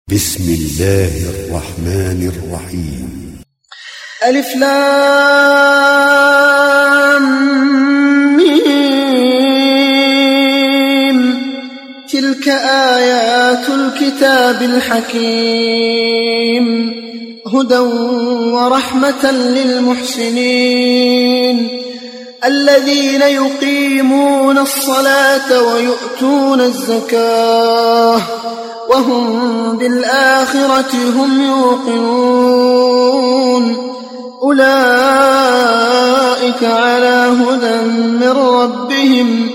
بسم الله الرحمن الرحيم. ألف لام ميم. تلك آيات الكتاب الحكيم هدى ورحمة للمحسنين الذين يقيمون الصلاة ويؤتون الزكاة وهم بالآخرة هم يوقنون أولئك على هدى من ربهم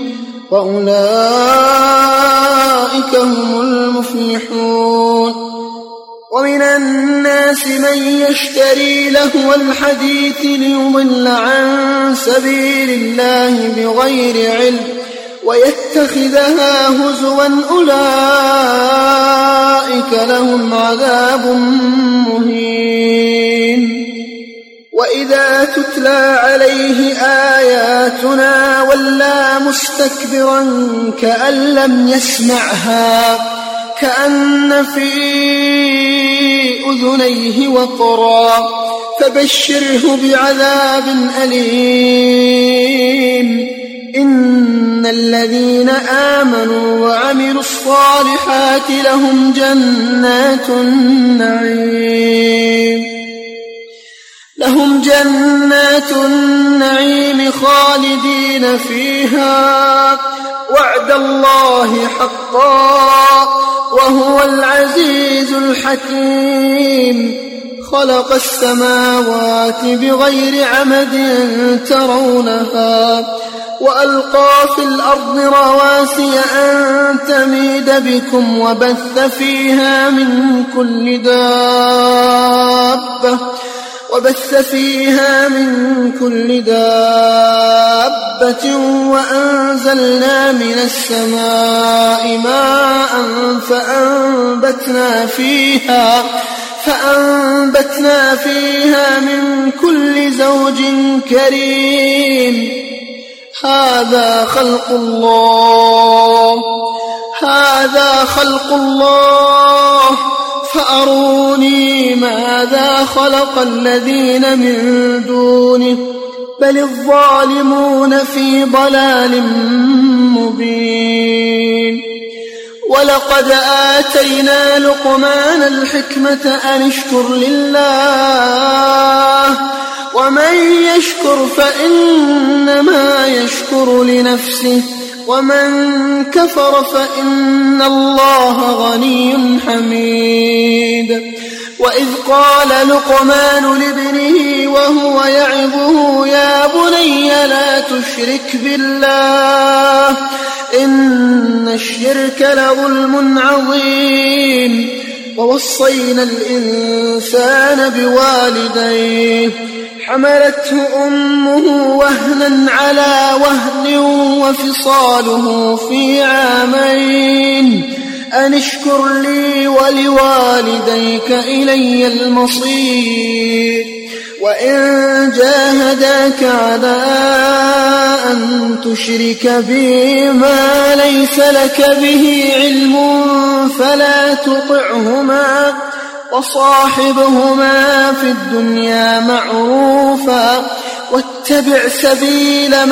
وأولئك هم المفلحون. ومن الناس من يشتري لهو الحديث ليضل عن سبيل الله بغير علم ويتخذها هزوا أولئك لهم عذاب مهين. وإذا تتلى عليه آياتنا ولى مستكبرا كأن لم يسمعها كأن في أذنيه وقرا فبشره بعذاب أليم. إن الذين آمنوا وعملوا الصالحات لهم جنات النعيم خالدين فيها وعد الله حقا وهو العزيز الحكيم. خلق السماوات بغير عمد ترونها وألقى في الأرض رواسي أن تميد بكم وبث فيها من كل دابة وأنزلنا من السماء ماء فأنبتنا فيها من كل زوج كريم. هذا خلق الله فأروني ماذا خلق الذين من دونه بل الظالمون في ضلال مبين. ولقد آتينا لقمان الحكمة أن اشكر لله ومن يشكر فإنما يشكر لنفسه ومن كفر فإن الله غني حميد. وإذ قال لقمان لابنه وهو يعظه يا بني لا تشرك بالله إن الشرك لظلم عظيم. ووصينا الإنسان بوالديه حملته أمه وهنا على وهن وفصاله في عامين أن اشكر لي ولوالديك إلي المصير. وإن جاهداك على أن تشرك بي ما ليس لك به علم فلا تطعهما وصاحبهما في الدنيا معروفا واتبع سبيل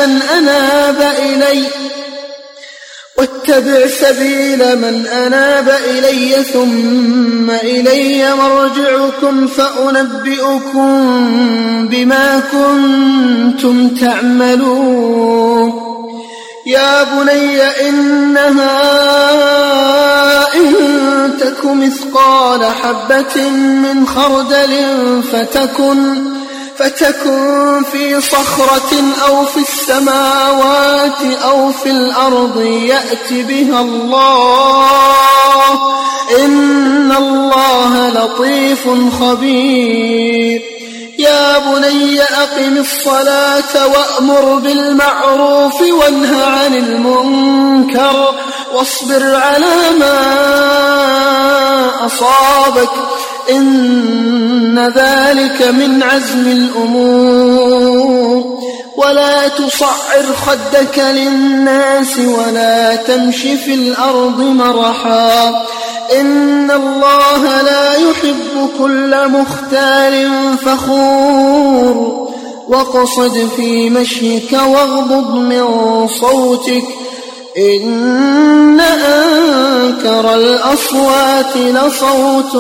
من أناب إلي ثم إلي مرجعكم فأنبئكم بما كنتم تعملون. يا بني إنها إن تك مثقال حبة من خردل فتكن في صخرة أو في السماوات أو في الأرض يأت بها الله إن الله لطيف خبير. يا بني أقم الصلاة وأمر بالمعروف وانه عن المنكر واصبر على ما أصابك إن ذلك من عزم الأمور. ولا تصعر خدك للناس ولا تمش في الأرض مرحا إن إن الله لا يحب كل مختال فخور واقصد في مشيك واغضض من صوتك إن أنكر الأصوات لصوت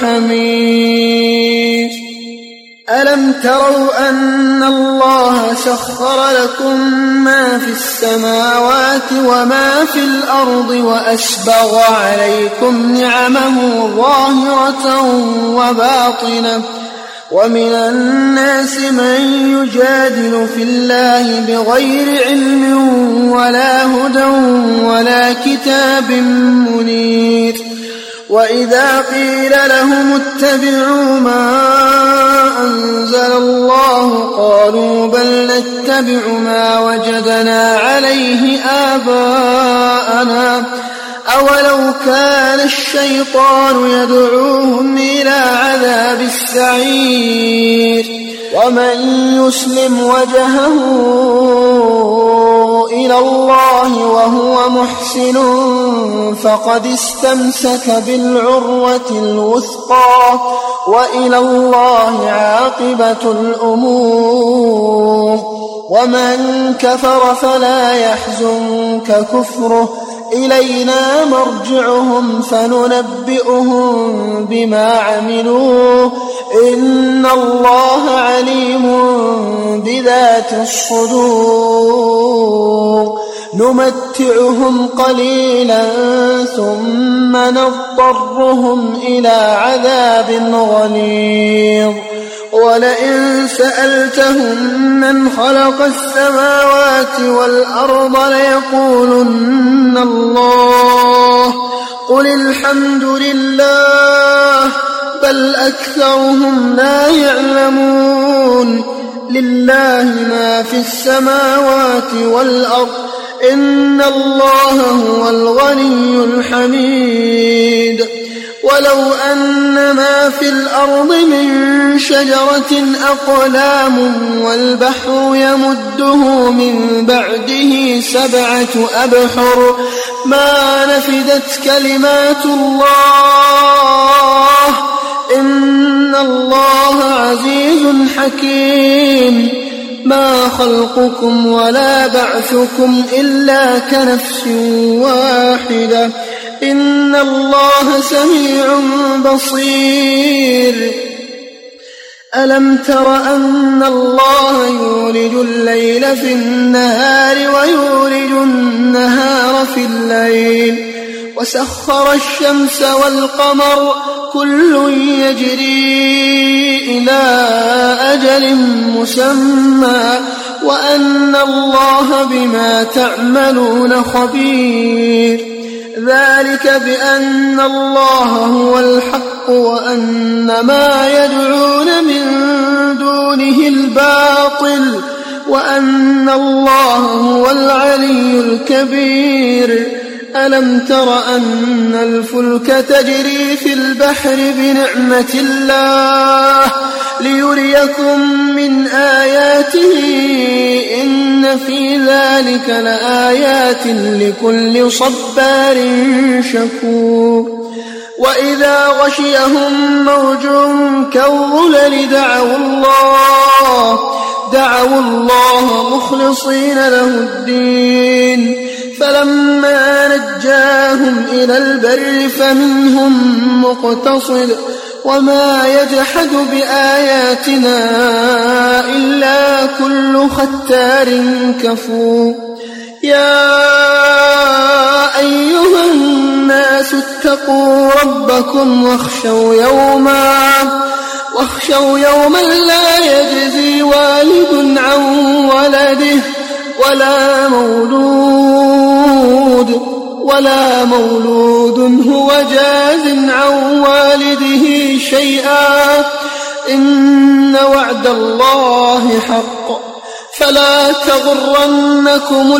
الحمير ألم تروا أن الله سخر لكم ما في السماوات وما في الأرض وأسبغ عليكم نعمه ظاهرة وباطنة ومن الناس من يجادل في الله بغير علم ولا هدى ولا كتاب منير وإذا قيل لهم اتبعوا ما أنزل الله قالوا بل نتبع ما وجدنا عليه آباءنا أولو كان الشيطان يدعوهم إلى عذاب السعير ومن يسلم وجهه إلى الله وهو محسن فقد استمسك بالعروة الوثقى وإلى الله عاقبة الأمور ومن كفر فلا يحزنك كفره إلينا مرجعهم فننبئهم بما عملوا إن الله عليم بذات الصدور نمتعهم قليلا ثم نضطرهم إلى عذاب غليظ ولئن سألتهم من خلق السماوات والأرض ليقولن الله قل الحمد لله بل أكثرهم لا يعلمون لله ما في السماوات والأرض إن الله هو الغني الحميد ولو أن ما في الأرض من شجرة أقلام والبحر يمده من بعده 7 أبحر ما نفدت كلمات الله إن الله عزيز حكيم ما خلقكم ولا بعثكم إلا كنفس واحدة إن الله سميع بصير ألم تر أن الله يولج الليل في النهار ويولج النهار في الليل وسخر الشمس والقمر كل يجري إلى أجل مسمى وأن الله بما تعملون خبير ذلك بأن الله هو الحق وأن ما يدعون من دونه الباطل وأن الله هو العلي الكبير ألم تر أن الفلك تجري في البحر بنعمة الله ليريكم من آياته إن في ذلك لآيات لكل صبار شكور وإذا غشيهم موج كالظلل دعوا الله مخلصين له الدين فلما نجاهم إلى البر فمنهم مقتصد وما يجحد بآياتنا إلا كل ختار كفور يا أيها الناس اتقوا ربكم واخشوا يوما لا يجزي والد عن ولده ولا مولود هو جاز عن والده شيئا إن وعد الله حق فلا تغرنكم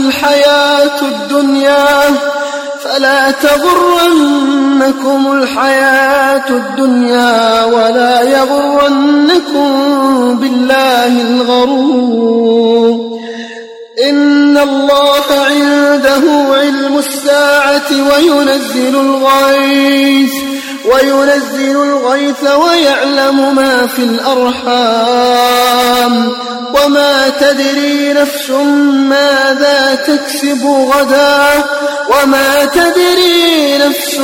الحياة الدنيا ولا يغرنكم بالله الغرور إن الله عنده علم الساعة وينزل الغيث وينزل الغيث ويعلم ما في الأرحام وما تدري نفس ماذا تكسب غدا وما تدري نفس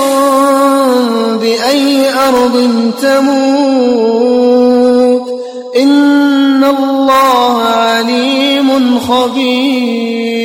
بأي أرض تموت إن الله عليم خبير.